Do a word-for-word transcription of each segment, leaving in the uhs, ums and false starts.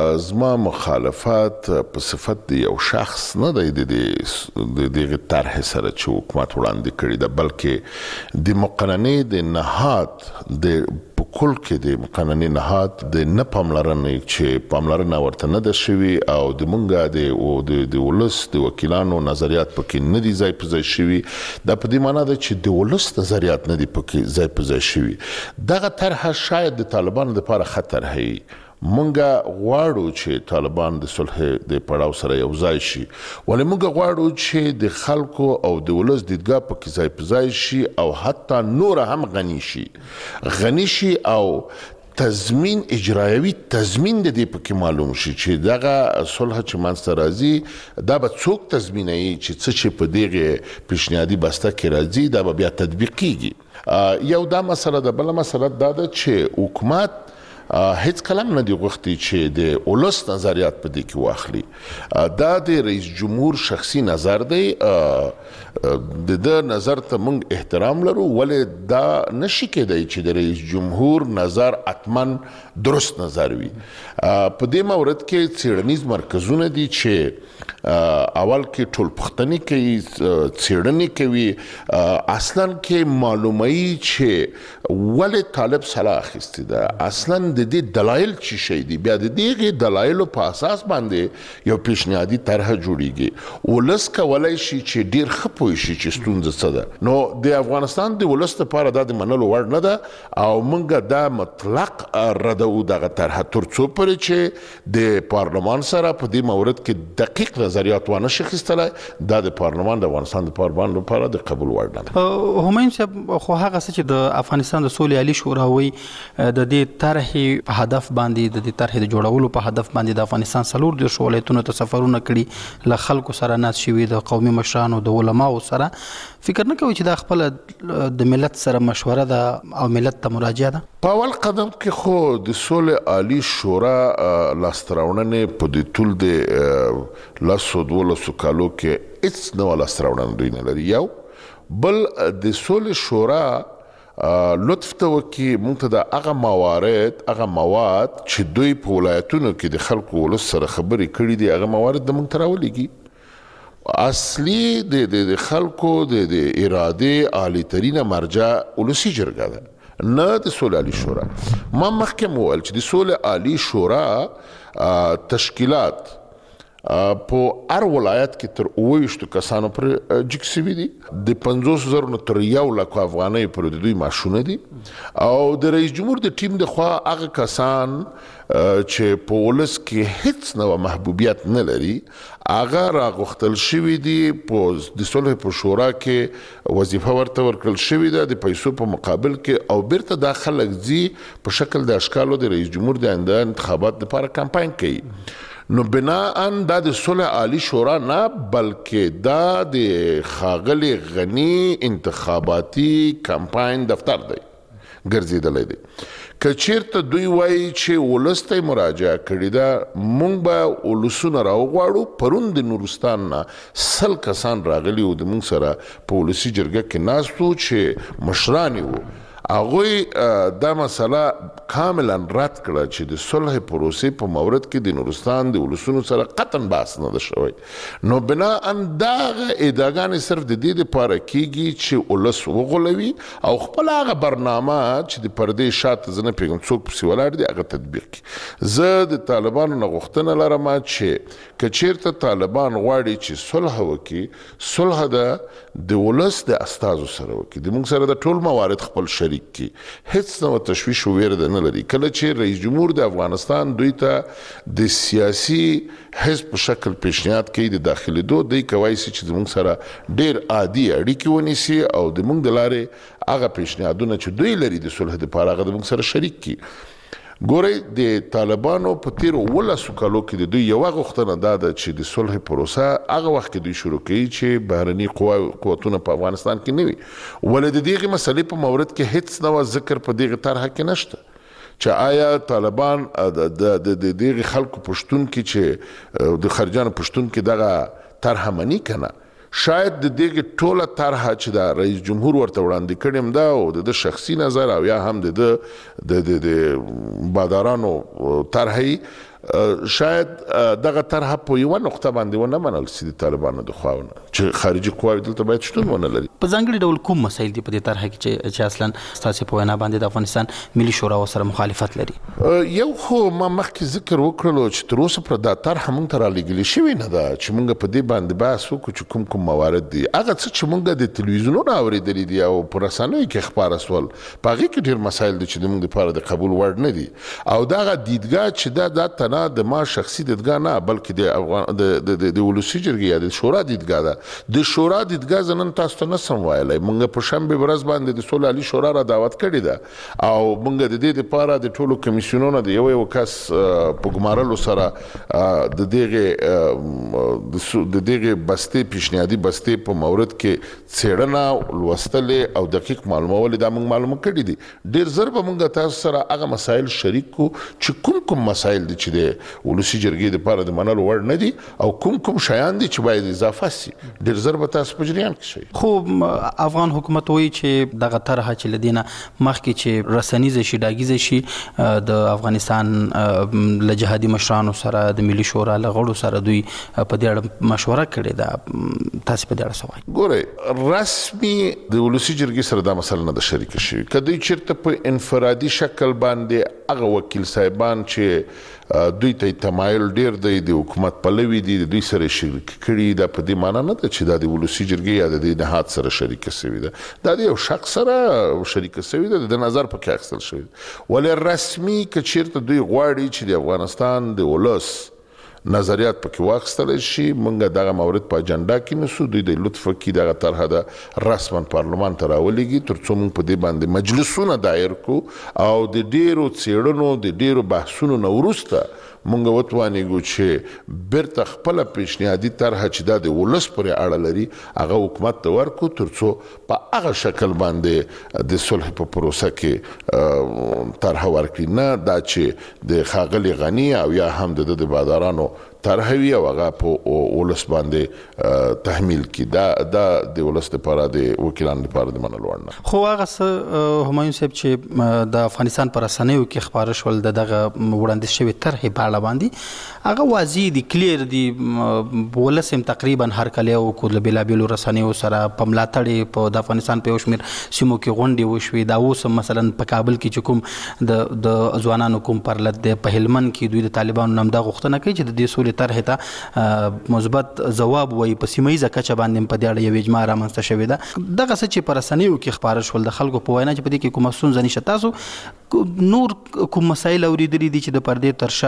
زما مخالفت په صفت د یو شخص نه دی د دغه طرح سره چې حکومت وړاندې کړی ده، بلکې د مقننې د نهاد د په کل کې د مقننې نهاد د نه پاملرنې چې پاملرنه ورته نه ده شوي او د مونږه د ولس د وکیلانو نظریات پکې نه دي ځای په ځای شوي. دا په دې معنا ده چې د ولس نظریات نه دي پکې ځای په ځای شوي. دغه طرحه شاید د طالبانو لپاره خطر هي. مونږه غواړو چې طالبان د صلح د پړاو سره یو ځای شي، ولې مونږه غواړو چې د خلکو او د ولس دیدګاه پکې ځای په ځای شي او حتی نور هم غني شي غني شي او تضمین اجرایوي تضمین د دې پکې معلوم شي چې دغه صلح چې منځته راځي دا به څوک تضمینوي چې څه چې په دغه پیشنهادي بسته کې راځي دا به بیا تطبیق کیږي. یو دا مسله ده. بله مسله دا ده چې حکومت هیڅ کلم نه دی غوښتي چې د ولس نظریات په دې کې واخلي. دا د رئیس جمهور شخصي نظر دی، د ده نظر ته موږ احترام لرو، ولې دا نشي کېدی چې د رئیس جمهور نظر حتماً درست نظر وي. په دې مورد کې څیړنیز مرکزونه دي چې اول کې ټول پوښتنې کوي، څیړنې کوي، اصلاً کې معلوموي چې ولې طالب سلا اخیستې ده، اصلاً د دې دلایل چې شي دي، بیا د دې دلایلو په اساس باندې یو پیشنهادي طرح جوړیږي. ولس کولای شي چې ډیر ښه پوه شي چې ستونزه څه ده. نو د افغانستان د ولس لپاره دا د منلو وړ نه ده او موږ دا مطلق ردو دغه طرح تر څو پورې چې د پارلمان سره په دې مورد کې دقیق نظریات ونه شي اخیستلی، دا د پارلمان د افغانستان د پارلمان لپاره د قبول وړ نه ده. همایون صاحب، خو هغه څه چې د افغانستان د سولې عالي شورا وایي د دې طرحې په هدف باندې د دې طرحې د جوړولو په هدف باندې د افغانستان څلور دېرش ولایتونو ته سفرونه کړي، له خلکو سره ناست شوي، د قومي مشرانو د علماو سره. فکر نه کوي چې دا خپله د ملت سره مشوره ده او ملت ته مراجعه ده؟ په اول قدم کې خو د سولې عالي شورا لاسته راوړنې په دې ټول د لسو دولسو کالو کې هېڅ نوه لاسته راوړنه دوی نه لري. یو بل د سولې شورا لطف ته وکړي موږ ته د هغه موارد هغه مواد چې دوی په ولایتونو کې د خلکو ولس سره خبرې کړي دي هغه موارد د موږ ته راولېږي. اصلي د خلکو د ارادې عالی ترینه مرجع ولسي جرګه ده، نه د سولې عالي شورا. ما مخکې وویل چې د سولې عالي شورا تشکیلات په هر ولایت کې تر اوه ویشتو کسانو پر جګ سوي دي، د پنځوسو زرو نه تر یو لکو افغانۍ پورې د دوی معاشونه دي او د رئیس جمهور د ټیم د خوا هغه کسان چې په ولس کې هیڅ نوع محبوبیت نه لري هغه راغوښتل شوي دي، په د صلح په شورا کې وظیفه ورته ورکړل شوې ده د پیسو په مقابل کې او بیرته دا خلک ځي په شکل د اشکالو د رئیس جمهور د آینده انتخابات لپاره کمپاین کوي. نو بناءً دا د صلح عالی شورا نه بلکې دا د ښاغلي غني انتخاباتي کمپاین دفتر دی ګرځېدلی دی. که چیرته دوی وایي چې ولس ته یې مراجعه کړې ده، موږ به ولسونه راوغواړو. پرون د نورستان نه سل کسان راغلي وو د موږ سره په ولسي جرګه کې ناست وو چې مشران وو. هغوی دا مسله کاملا رد کړه چې د صلح پروسې په مورد کې د نورستان د ولسونو سره قطعا بحث نه ده شوی. نو بناءً دغه ادعاګانې صرف د دې دپاره کیږي چې ولس وغولوي او خپل هغه برنامه چې د پردې شاته زه نه پوهېږم څوک پسې ولاړ دي هغه تطبیق کړي. زه د طالبانو نه غوښتنه لرم چې که چیرته طالبان غواړي چې صلح وکړي، صلح ده د ولس د استازو سره وکړي، د موږ سره د ټول موارد خپل شریک کی، هیڅ نوع تشویش و ویره نه لري. کله چې رئیس جمهور د افغانستان دوی ته د سیاسي حزب په شکل پیشنهاد کوي د داخلېدو، دوی کولی شي چې زموږ سره ډېر عادي اړیکې ونیسي او د موږ د لارې هغه پیشنهادونه چې دوی لري د صلح دپاره هغه د موږ سره شریک کړي. ګورئ د طالبانو په تیرو اوولسو کالو کې د دوی یوه غوښتنه دا ده چې د صلح پروسه هغه وخت کې دوی شروع کوي چې بهرني قوتونه په افغانستان کې نه وي، ولې د دغې مسلې په مورد کې هیڅ نوع ذکر په دغې طرحه کې نشته چې آیا طالبان د دغې خلکو په شتون کې چې د خارجیانو په شتون کې دغه طرحه مني که نه. شاید د دغې ټوله طرحه چې د رئیس جمهور ورته وړاندې کړې هم ده او د ده شخصي نظر او یا هم د ده د بادارانو طرحه شاید دغه طرحه په یوه نقطه باندې ونه منل سي د طالبانو د خوا نه چې خارجي قواوې دلته باید شتون ونه لري. په ځانګړي ډول کوم مسایل دي په دې طرحه کې چې چې اصلا ستاسې په وینا باندې د افغانستان ملي شورا ورسره مخالفت لري؟ یو خو ما مخکې ذکر وکړلو چې تر اوسه پر دا طرحه موږ ته رالیږلې شوې نه ده چې موږ په دې باندې بحث وکړو چې کوم کوم موارد دي. هغه څه چې موږ د تلویزیونونو اورېدلي دي او په رسنیو کې خپاره سول په هغې کې ډېر مسایل دي چې زموږ دپاره د قبول وړ نه دي او دغه دیدګاه چې دا دا تنه د ما شخصي دیدګاه نه بلکې د افغان د د ولسي جرګې یا د شورا دیدګاه ده. د شورا دیدګاه زه نن تاسو ته نسم ویلی. موږ په شنبې ورځ باندې د سولې عالي شورا را دعوت کړې ده او موږ د دې دپاره د ټولو کمیسیونونو د یو یو کس په ګمارلو سره د دغې د دغې بستې پیشنهادي بستې په مورد کې څېړنه لوستلې او دقیق معلومول دا موږ معلومه کړي دي. ډېر ژر به موږ تاسو سره هغه مسایل شریک کړو چې کوم کوم مسایل دي چې د ولسي جرګې دپاره د منلو وړ نه دي او کوم کوم شیان دي چې باید اضافه سي. ډېر ژر به تاسو په جریان کې شئ. خو افغان حکومت وایي چې دغه طرحه چې له دې نه مخکې چې رسنیزه شي ډاګیزه شي د افغانستان له جهادي مشرانو سره د ملي شورا له غړو سره دوی په دې اړه مشوره کړې ده. تاسو په دې اړه څه وایئ؟ ګورئ رسمي د ولسي جرګې سره دا مسله نه ده شریکه شوې. که دوی چېرته په انفرادي شکل باندې هغه وکیل صاحبان چې دوی ته تمایل ډیر دی د حکومت پلوي دي د دوی سره شریک کړي دا په دې معنا نه ده چې دا د ولسي جرګې یا د دې نهاد سره شریکه شوې ده. دا د یو شخص سره شریکه شوې ده د نظر پکې اخیستل شوی ده. ولې رسمي که چېرته دوی غواړي چې د افغانستان د ولس نظریات پکې واخیستلی شي موږ دغه مورد په اجنډا کې نیسو. دوی د لطف کې دغه طرحه ده رسما پارلمان ته راولېږي تر څو موږ په دې باندې مجلسونه دایر کړو او د ډېرو څېړنو د ډېرو بحثونو نه وروسته موږ وتوانېږو چې بیرته خپله پیشنهادي طرحه چې دا د ولس پورې اړه لري هغه حکومت ته ورکړو تر څو په هغه شکل باندې د صلح په پروسه کې طرحه ورکړي نه دا چې د ښاغلي غني او یا هم د د بادارانو طرحه وي او هغه په ولس باندې تحمیل کړي. دا دا د ولس دپاره د وکیلانو دپاره د منلو وړ نه. خو هغه څه همایون صاحب چې د افغانستان په رسنیو کې خپاره شول د دغه وړاندیز شوې طرحې په اړه باندې هغه واضح دي کلیر دي ولس هم تقریبا هرکلی وکړو له بېلابېلو رسنیو سره په ملاتړ په د افغانستان په یو شمېر سیمو کې غونډې وشوې. دا اوس مثلا په کابل کې چې کوم د د ځوانانو کوم پرلت دی په هلمند کې دوی د طالبانو نه همدا غوښتنه کوي چې د دې سولې طرحې ته مثبت ځواب وایي. په سیمه ییزه کچه باندې په دې اړه یو اجماع رامنځته شوې ده. دغه څه چې په رسنیو کې خپاره شول د خلکو په وینا چې په دې کې کومه ستونزه نشته. تاسو نور کوم مسایل اورېدلي دي چې د پردې تر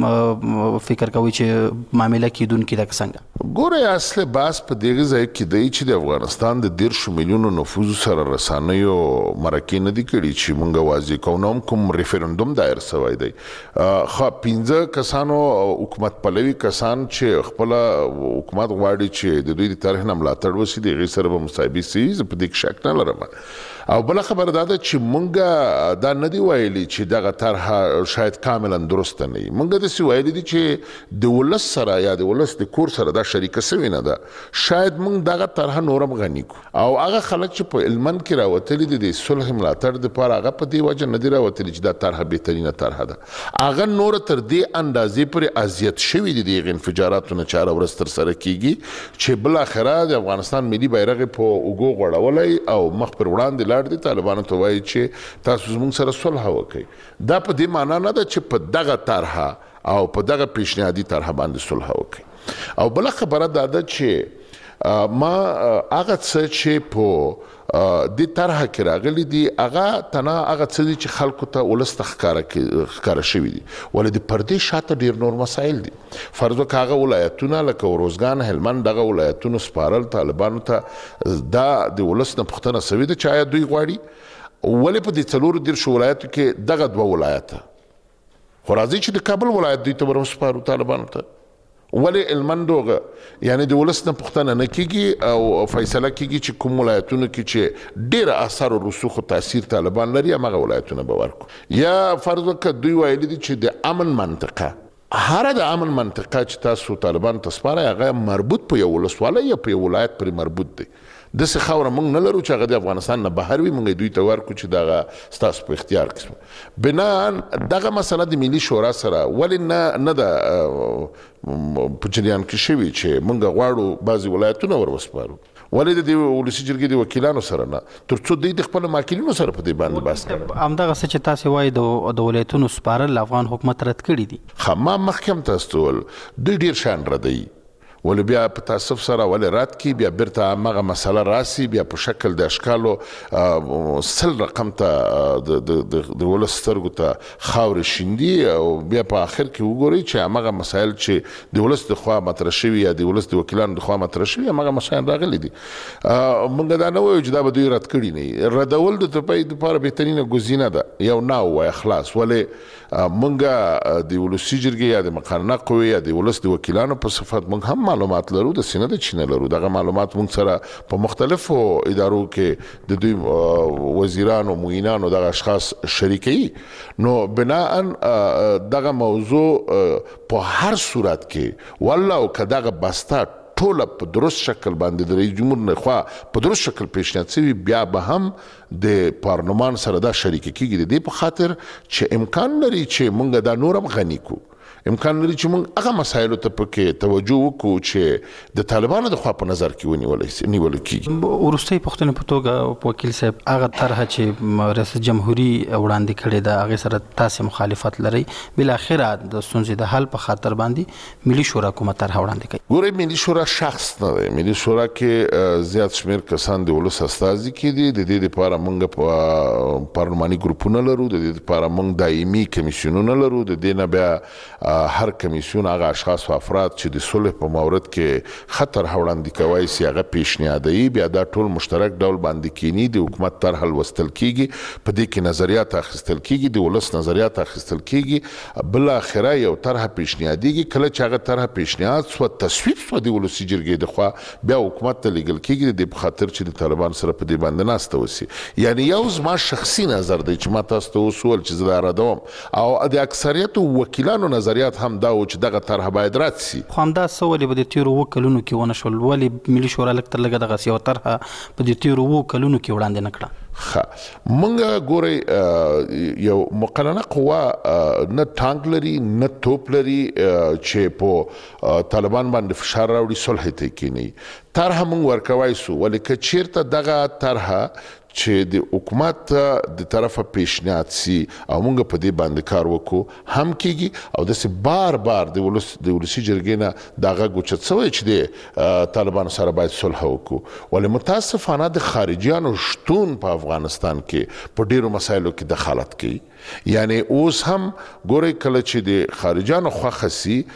شا فکر کوئ چې معامله کیدونکې ده که څنګه؟ ګورئ اصل بحث په دغه ځای کې دی چې د افغانستان د دېرشو میلیونو نفوذ سره رسنیو مرکې نه دي کړي چې موږ واضح کوو نه هم کوم ریفرنډوم دایر سوی دی. خو پنځه کسانو حکومت پلوي کسان چې خپله حکومت غواړي چې د دوی د طرحې نه ملاتړ وشي د هغې سره به مصاحبې سوي زه په دې کې شک نه لرم. او بله خبره دا ده چې موږ دا نه دي ویلي چې دغه طرحه شاید کاملا درسته نه وي. موږ داسې ویلي دي چې د ولس سره یا د ولس د کور سره دا شریکه سوې نه ده. شاید موږ دغه طرحه نور هم غني کړو او هغه خلک چې په هلمند کې راوتلي دي د صلح ملاتړ دپاره هغه په دې وجه نه دي راوتلي چې دا طرحه بهترینه طرحه ده. هغه نور تر دې اندازې پورې اذیت شوي دي د هغې انفجاراتو نه چې هره ورځ ترسره کېږي چې بالاخره د افغانستان ملي بیرغ یې په اوږو غوړولی او مخ پر وړاندې لاړ دي. طالبانو ته وایي چې تاسو زموږ سره صلح وکړئ. دا په دې معنا نه ده چې په دغه طرحه او په دغه پیشنهادي طرحه باندې صلح وکړئ. او بله خبره دا ده چې ما هغه څه چې په دې طرحه کې راغلي دي هغه تنه هغه څه دي چې خلکو ته ولس ته ښکاره شوي دي. ولې د پردې شاته ډېر نور مسایل دي. فرض وکړه هغه ولایتونه لکه اروزګان هلمند دغه ولایتونو سپارل طالبانو ته دا د ولس نه پوښتنه سوې ده چې آیا دوی غواړي ولې په دې څلورو دېرشو ولایتو کې دغه دوه ولایته خو راځي چې د کابل ولایت دوی ته ورسپارو طالبانو ته. ولې هلمند هغه یعنې د ولس نه پوښتنه نه کېږي او فیصله کېږي چې کوم ولایتونو کې چې ډېره اثر و رسوخ و تاثیر طالبان لري همغه ولایتونه به ورکړو. یا فرض وکړه دوی ویلي دي چې د امن منطقه هره د امن منطقه چې تاسو طالبان ته سپارئ هغه مربوط په یو ولسوالۍ یا په یو ولایت پرې مربوط دی. داسې خاوره موږ نه لرو چې هغه د افغانستان نه بهر وي، موږ دوی ته ورکړو چې دغه ستاسو په اختیار کې بناء دغه مسله د ملي شورا سره ولې نه نه ده په جریان کې شوي چې موږ غواړو بعضې ولایتونه ور وسپارو، ولې د دې ولسي جرګې د وکیلانو سره نه، تر څو دوی د خپلو ماکلینو سره په دې باندې بحث کوي. همدغه څه چې تاسې وایي د ولایتونو سپارل افغان حکومت رد کړي دي. ښه ما مخکې هم تاسو ته وویل دوی ډېر شیان ردوي، ولې بیا په تاسف سره ولې رد کی، بیا بیرته همغه مسله راسي، بیا په شکل د اشکالو سل رقم ته د ولس سترګو ته خاورې شیندي او بیا په آخر کې وګورئ چې همغه مسایل چې د ولس د خوا مطرح شوي یا د ولس د وکیلانو د خوا مطرح شوي همغه مسایل راغلي دي. موږ دا نه وایو چې دا به دوی رد کړي نه، ردول د طبعي دپاره بهترینه ګزینه ده، یو نه ووایه خلاص. ولې موږ د ولسي جرګې یا د مقننه قوې یا د ولس د وکیلانو په صفت موږ هم معلومات لرو، د سینه د چینه لرو، دغه معلومات موږ سره په مختلفو ادارو کې د دوی وزیرانو معینانو دغه اشخاص شریکوي. نو بناء دغه موضوع په هر صورت کې والله او که دغه بسته ټوله په درست شکل باندې د رئیس جمهور نه خوا په درست شکل پیشنهاد شوي، بیا به هم د پارلمان سره دا شریک کیږي د دې په خاطر چې امکان لري چې موږ دا نور هم غني کو، امکان لري چې موږ هغه مسایلو ته پکې توجه وکړو چې د طالبانو د خوا په نظر کې ونیول کیږي. وروستۍ پوښتنې په توګه وکیل صاحب، هغه طرحه چې ریاست جمهوري وړاندې کړې ده هغې سره تاسې مخالفت لرئ، بالاخره د ستونزې د حل په خاطر باندې ملي شورا کومه طرحه وړاندې کوي؟ ګورئ ملي شورا شخص نه دی، ملي شورا کې زیات شمېر کسان د ولس استازي کې دي، د دې لپاره موږ په پارلماني ګروپونه لرو، د دې لپاره موږ دایمي کمیسیونونه لرو، د دې نه بیا هر کمیسیون هغه اشخاص او افراد چې د صلح په مورد کې خطر وړاندې کوي سي هغه پیشنهادوي، بیا دا ټول مشترک ډول باندې کینی د حکومت طرح لوستل کیږي، په دې کې نظریات اخیستل کیږي، د ولس نظریات اخیستل کیږي، بل اخره یو طرح پیشنهادیږي، کله چې هغه طرح پیشنهاد سو تصویب سو د ولسي جرګې د خوا بیا حکومت ته لیږل کیږي د خاطر چې د طالبان سره په دې باندې ناسته وسی. یعنی یو زما شخصي نظر دی چې ما تاسو ته وسول چې زه دا ردوم او د اکثریت وکیلانو نظریات هم دا و چې دغه طرح باید رد سي. خو همدا څه ولې به د تیرو اووه کلونو کې ونه شول؟ ولې ملي شورا لږ تر لږه دغسې یوه طرحه په د تیرو اووه کلونو کې وړاندې نه کړه؟ ښه موږ ګورئ یو مقننه قوه نه ټانک لري نه توپ لري چې په طالبان باندې فشار راوړي صلح ته کینی. طرحه موږ ورکوای سو، ولې که چیرته دغه طرحه چې د حکومت د طرفه پیشنهاد سي او موږ په دې باندې کار وکړو هم کیږي، او داسې بار بار د ولس د ولسي جرګې نه دا غږ اوچت سوی چې د طالبانو سره باید صلح وکړو. ولې متاسفانه د خارجیانو شتون په افغانستان کې په ډیرو مسایلو کې دخالت کوي. یعنی اوس هم ګورئ کله چې د خارجیانو خوښه سي